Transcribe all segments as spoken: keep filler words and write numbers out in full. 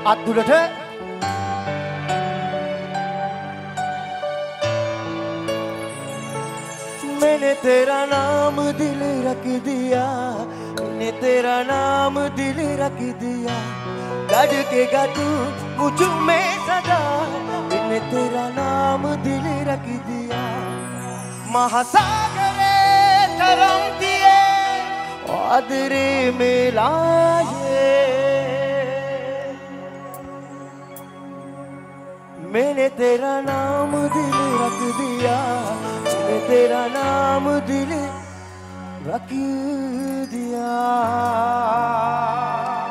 අද්දුරට मैंने तेरा नाम दिल रख दिया मैंने तेरा नाम दिल रख दिया धड़केगा तू मुझ में सदा मैंने तेरा नाम दिल रख दिया महासागरे तरंग दिए आदरे में लाए मैंने तेरा नाम दिल रख दिया मैंने तेरा नाम दिल रख दिया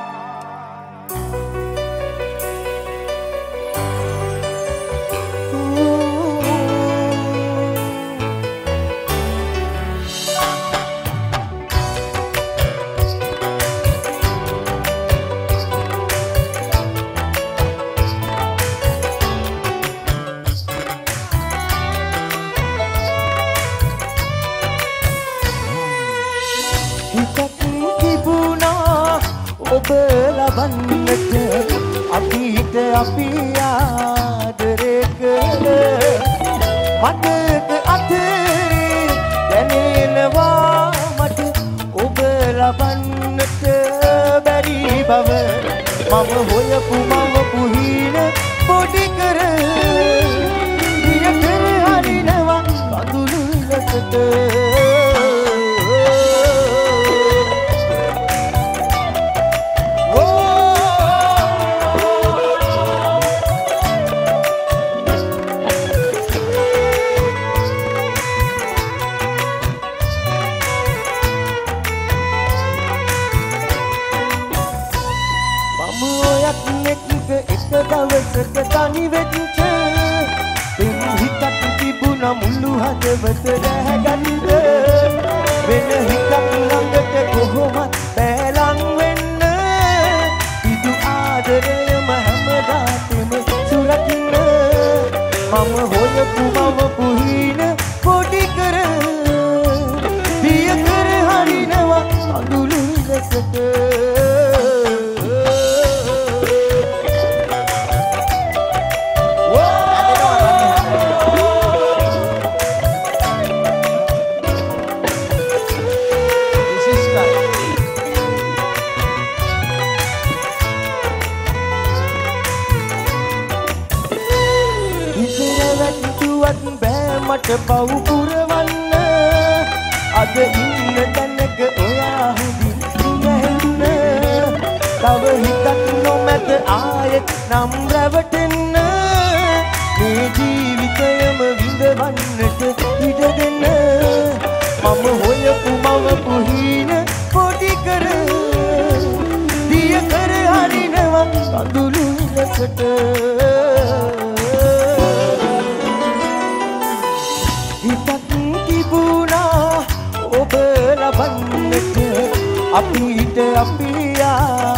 बन्नत अतीत अपिया दरेक मदक अथरे दनेलवा मत उबला बन्नत बरी बव मम होयपु मम पुहीन පොඩි කර දිය කර හරිනවා කඳුළු ලෙසට දවසක තනි වෙච්ච තින් හිතක් තිබුණා මුළු හදවත රැහැගන්න වෙන හිතක් ළඟට කොහොමද බැලන් වෙන්න පිටු ආදරයම හැමදාටම සුරකින්න මම හොයපු මම පුහින පොඩි කර දිය කර හරිනවා අඳුළු ලෙසට මට බව් පුරවන්න අද ඉන්න තැනක ඔයා හුදි ඉඳහෙන්න තව හිතක් නොමැත ආයෙත් නම් රැවටෙන්න මේ ජීවිතයම විඳවන්නට ඉඩ දෙන්න මම හොයපු මව පුහින පොඩි කර දිය කර හරිනවා කඳුළු ලෙසට අපිට අපියා